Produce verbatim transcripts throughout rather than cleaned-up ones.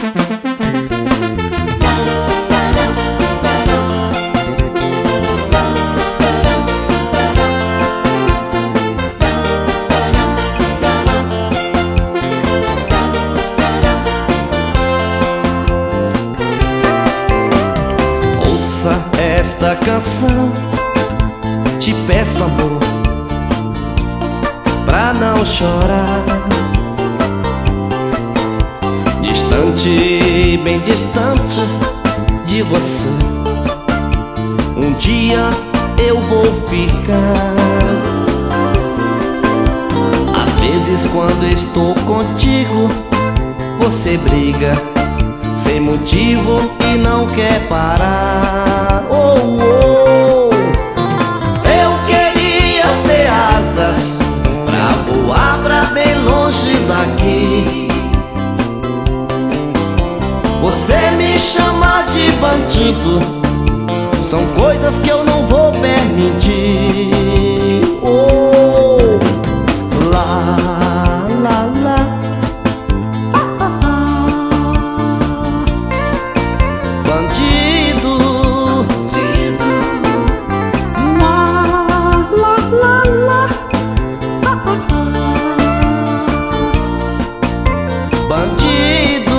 Ouça esta canção, te peço amor, pra não chorar. Distante, bem distante de você, um dia eu vou ficar. Às vezes quando estou contigo, você briga sem motivo e não quer parar. Oh, oh. Eu queria ter asas pra voar pra bem longe daqui. Você me chama de bandido, são coisas que eu não vou permitir. Oh, lá, lá, lá. Bandido, bandido, lá, lá, lá, lá. Bandido.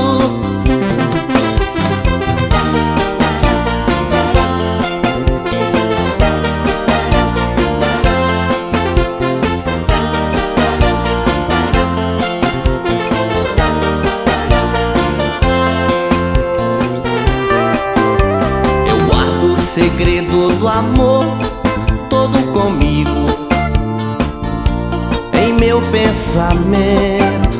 Segredo do amor todo comigo, em meu pensamento.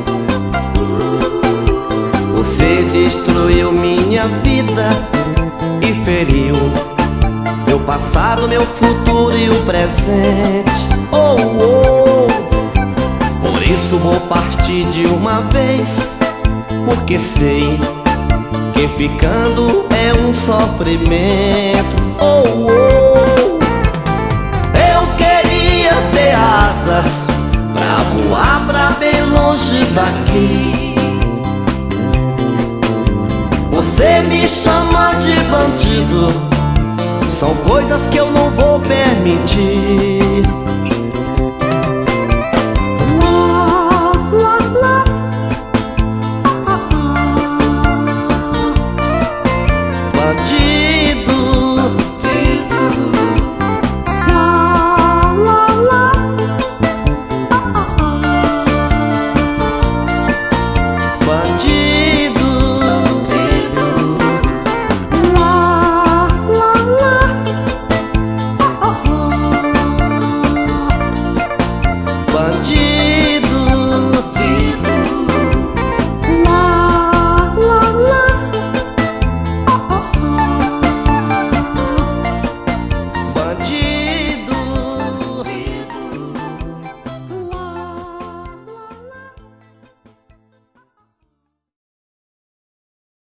Você destruiu minha vida e feriu meu passado, meu futuro e o presente. Oh, oh. Por isso vou partir de uma vez, porque sei que ficando é um sofrimento. Oh, oh. Eu queria ter asas pra voar pra bem longe daqui. Você me chama de bandido, são coisas que eu não vou permitir.